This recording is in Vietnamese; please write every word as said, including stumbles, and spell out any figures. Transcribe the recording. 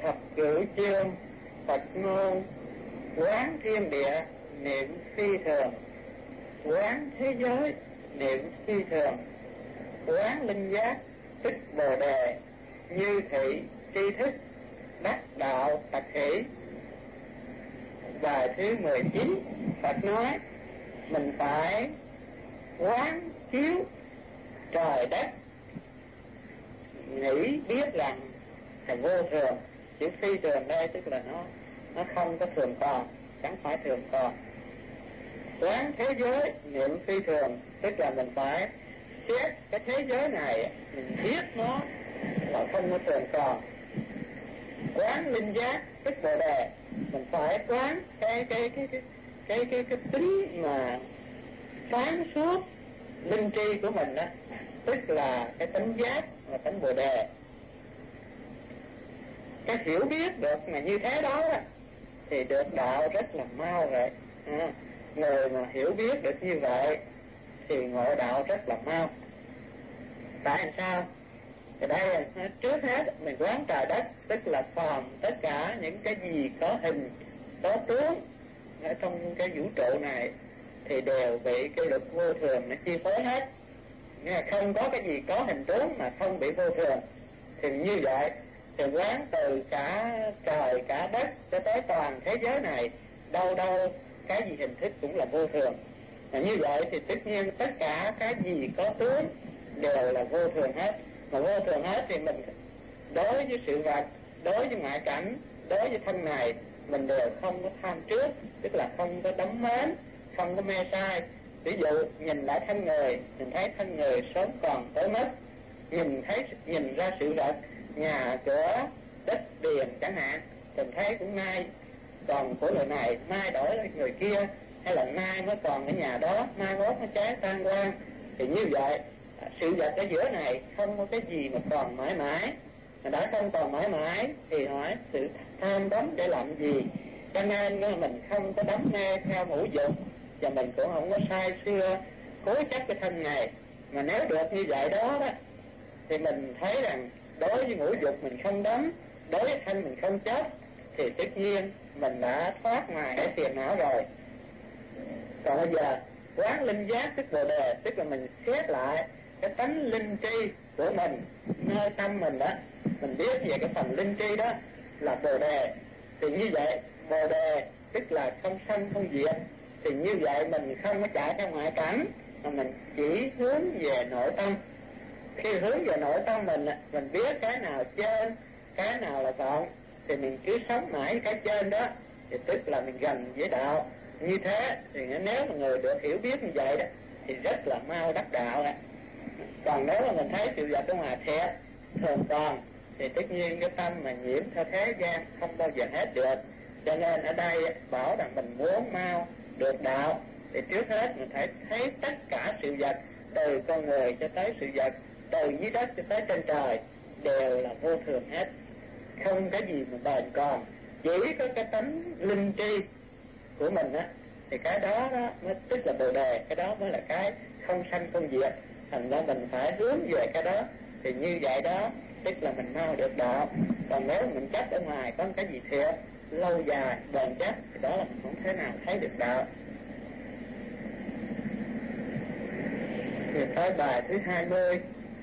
thập cửu chương Phật ngôn, quán thiên địa niệm phi thường, quán thế giới niệm phi thường, quán linh giác tức bồ đề, như thị tri thức đắc đạo tật hỷ. Bài thứ mười chín, Phật nói mình phải quán chiếu trời đất, nghĩ biết rằng là vô thường. Chữ phi thường đây tức là nó nó không có thường còn, chẳng phải thường còn. Quán thế giới niệm phi thường tức là mình phải xét cái thế giới này, mình biết nó là không có thường còn. Quán linh giác tức bồ đề, mình phải quán cái cái cái cái cái cái, cái tính mà sáng suốt linh tri của mình đó, tức là cái tánh giác và tánh bồ đề. Cái hiểu biết được mà như thế đó, đó thì được đạo rất là mau rồi. À, người mà hiểu biết được như vậy thì ngộ đạo rất là mau. Tại sao? Thì đây trước hết mình quán trời đất, tức là phàm tất cả những cái gì có hình có tướng ở trong cái vũ trụ này thì đều bị cái luật vô thường nó chi phối hết. Không có cái gì có hình tướng mà không bị vô thường. Thì như vậy thì quán từ cả trời cả đất cho tới toàn thế giới này, đâu đâu cái gì hình thức cũng là vô thường. Và như vậy thì tất nhiên tất cả cái gì có tướng đều là vô thường hết. Mà vô thường hết thì mình đối với sự vật, đối với ngoại cảnh, đối với thân này mình đều không có tham trước, tức là không có đắm mến, không có mê sai. Ví dụ nhìn lại thân người, mình thấy thân người sớm còn tối mất, nhìn thấy nhìn ra sự vật nhà cửa đất điền chẳng hạn, mình thấy cũng nay còn của người này, mai đổi người kia, hay là nay mới còn cái nhà đó, mai mốt nó cháy tan quang. Thì như vậy sự vật ở giữa này không có cái gì mà còn mãi mãi. Mà đã không còn mãi mãi thì hỏi sự tham đắm để làm gì? Cho nên mình không có đắm mê theo ngũ dục, và mình cũng không có say xưa cố chấp cái thân này. Mà nếu được như vậy đó, đó thì mình thấy rằng đối với ngũ dục mình không đắm, đối với thân mình không chấp, thì tất nhiên mình đã thoát ngoài cái phiền não rồi. Còn bây giờ quán linh giác tức bồ đề, tức là mình xét lại cái tánh linh tri của mình nơi tâm mình đó, mình biết về cái phần linh tri đó là bồ đề. Thì như vậy bồ đề tức là không sanh không diệt. Thì như vậy mình không có chạy theo ngoại cảnh, mà mình chỉ hướng về nội tâm. Khi hướng về nội tâm mình, mình biết cái nào trên, cái nào là cộng, thì mình cứ sống mãi cái trên đó, thì tức là mình gần với đạo. Như thế thì nếu mà người được hiểu biết như vậy đó thì rất là mau đắc đạo ạ. Còn nếu mà mình thấy sự vật ở ngoài thiệt thường còn, thì tất nhiên cái tâm mà nhiễm theo thế gian không bao giờ hết được. Cho nên ở đây bảo rằng mình muốn mau được đạo thì trước hết mình phải thấy tất cả sự vật, từ con người cho tới sự vật, từ dưới đất cho tới trên trời, đều là vô thường hết, không cái gì mà bền còn. Chỉ có cái tánh linh tri của mình á, thì cái đó đó mới tức là bồ đề, cái đó mới là cái không sanh không diệt. Thành ra mình phải hướng về cái đó, thì như vậy đó tức là mình mau được đạo. Còn nếu mình chắc ở ngoài có cái gì thiệt lâu dài bền chắc thì đó là mình không thể nào thấy được đạo. Thì tới bài thứ hai mươi,